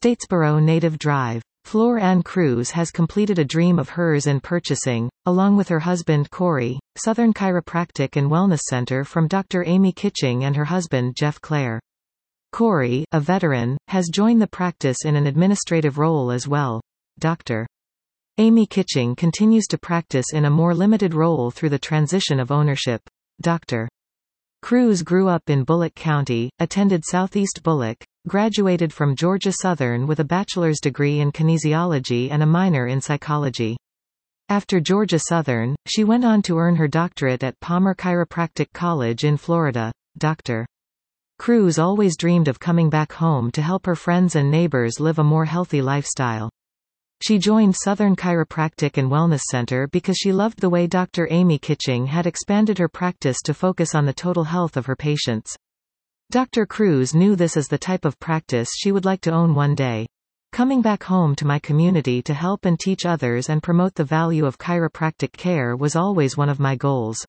Statesboro native Drive. Flor Ann Cruz has completed a dream of hers in purchasing, along with her husband Corey, Southern Chiropractic and Wellness Center from Dr. Amy Kitching and her husband Jeff Clare. Corey, a veteran, has joined the practice in an administrative role as well. Dr. Amy Kitching continues to practice in a more limited role through the transition of ownership. Dr. Cruz grew up in Bullock County, attended Southeast Bullock, graduated from Georgia Southern with a bachelor's degree in kinesiology and a minor in psychology. After Georgia Southern, she went on to earn her doctorate at Palmer Chiropractic College in Florida. Dr. Cruz always dreamed of coming back home to help her friends and neighbors live a more healthy lifestyle. She joined Southern Chiropractic and Wellness Center because she loved the way Dr. Amy Kitching had expanded her practice to focus on the total health of her patients. Dr. Cruz knew this is the type of practice she would like to own one day. Coming back home to my community to help and teach others and promote the value of chiropractic care was always one of my goals.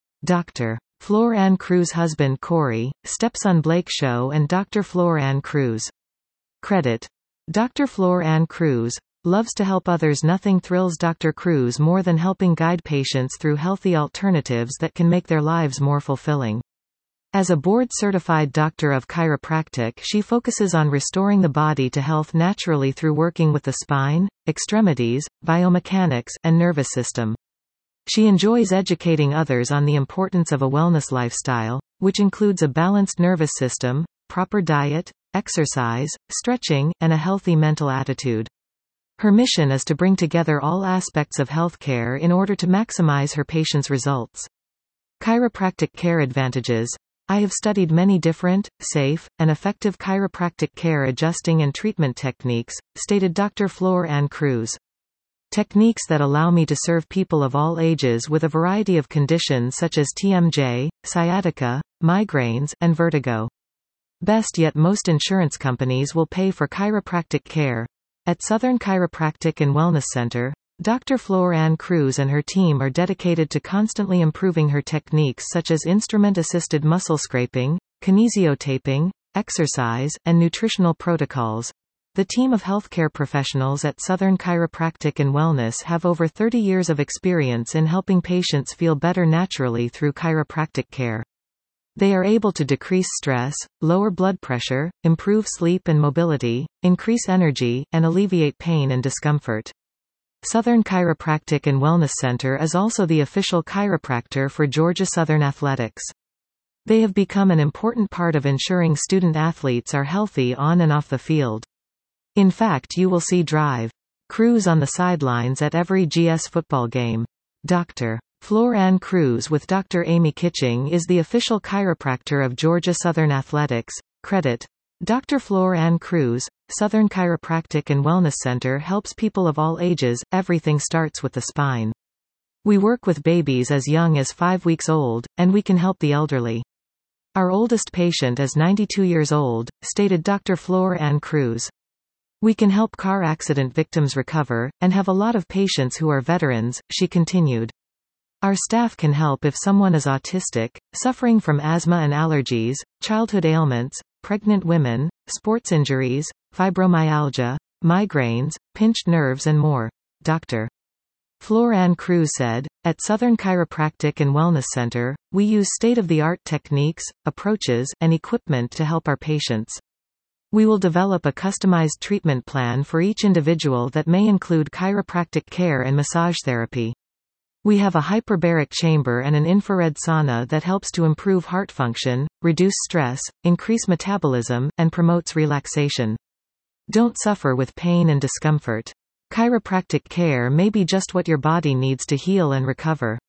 Dr. Flor Ann Cruz' husband Corey, stepson Blake Show and Dr. Flor Ann Cruz. Credit. Dr. Flor Ann Cruz loves to help others. Nothing thrills Dr. Cruz more than helping guide patients through healthy alternatives that can make their lives more fulfilling. As a board-certified doctor of chiropractic, she focuses on restoring the body to health naturally through working with the spine, extremities, biomechanics, and nervous system. She enjoys educating others on the importance of a wellness lifestyle, which includes a balanced nervous system, proper diet, exercise, stretching, and a healthy mental attitude. Her mission is to bring together all aspects of healthcare in order to maximize her patients' results. Chiropractic care advantages. I have studied many different, safe, and effective chiropractic care adjusting and treatment techniques, stated Dr. Flor Ann Cruz. Techniques that allow me to serve people of all ages with a variety of conditions such as TMJ, sciatica, migraines, and vertigo. Best yet, most insurance companies will pay for chiropractic care. At Southern Chiropractic and Wellness Center, Dr. Flor Ann Cruz and her team are dedicated to constantly improving her techniques such as instrument-assisted muscle scraping, kinesiotaping, exercise, and nutritional protocols. The team of healthcare professionals at Southern Chiropractic and Wellness have over 30 years of experience in helping patients feel better naturally through chiropractic care. They are able to decrease stress, lower blood pressure, improve sleep and mobility, increase energy, and alleviate pain and discomfort. Southern Chiropractic and Wellness Center is also the official chiropractor for Georgia Southern Athletics. They have become an important part of ensuring student athletes are healthy on and off the field. In fact, you will see Drive. Cruz on the sidelines at every GS football game. Dr. Flor Ann Cruz with Dr. Amy Kitching is the official chiropractor of Georgia Southern Athletics. Credit. Dr. Flor Ann Cruz, Southern Chiropractic and Wellness Center helps people of all ages. Everything starts with the spine. We work with babies as young as 5 weeks old, and we can help the elderly. Our oldest patient is 92 years old, stated Dr. Flor Ann Cruz. We can help car accident victims recover, and have a lot of patients who are veterans, she continued. Our staff can help if someone is autistic, suffering from asthma and allergies, childhood ailments, pregnant women, sports injuries, fibromyalgia, migraines, pinched nerves and more. Dr. Flor Ann Cruz said, at Southern Chiropractic and Wellness Center, we use state-of-the-art techniques, approaches, and equipment to help our patients. We will develop a customized treatment plan for each individual that may include chiropractic care and massage therapy. We have a hyperbaric chamber and an infrared sauna that helps to improve heart function, reduce stress, increase metabolism, and promotes relaxation. Don't suffer with pain and discomfort. Chiropractic care may be just what your body needs to heal and recover.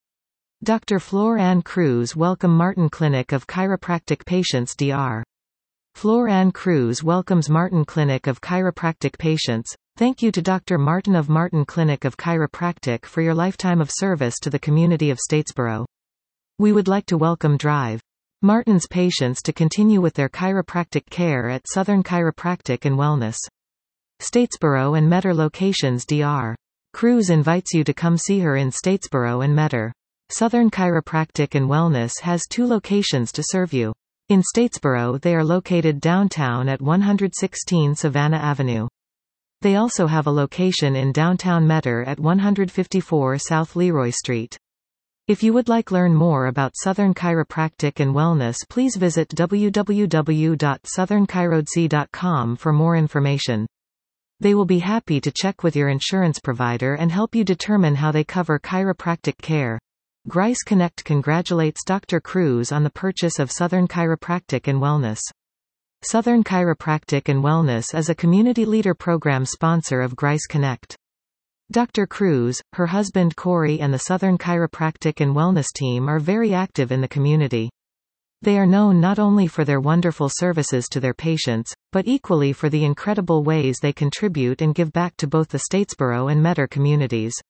Dr. Flor Ann Cruz welcome Martin Clinic of Chiropractic patients. Dr. Flor Ann Cruz welcomes Martin Clinic of Chiropractic patients. Thank you to Dr. Martin of Martin Clinic of Chiropractic for your lifetime of service to the community of Statesboro. We would like to welcome Drive. Martin's patients to continue with their chiropractic care at Southern Chiropractic and Wellness. Statesboro and Metter locations. Dr. Cruz invites you to come see her in Statesboro and Metter. Southern Chiropractic and Wellness has 2 locations to serve you. In Statesboro they are located downtown at 116 Savannah Avenue. They also have a location in downtown Metter at 154 South Leroy Street. If you would like learn more about Southern Chiropractic and Wellness, please visit www.southernchirodsc.com for more information. They will be happy to check with your insurance provider and help you determine how they cover chiropractic care. Grice Connect congratulates Dr. Cruz on the purchase of Southern Chiropractic and Wellness. Southern Chiropractic and Wellness is a community leader program sponsor of Grice Connect. Dr. Cruz, her husband Corey and the Southern Chiropractic and Wellness team are very active in the community. They are known not only for their wonderful services to their patients, but equally for the incredible ways they contribute and give back to both the Statesboro and Metter communities.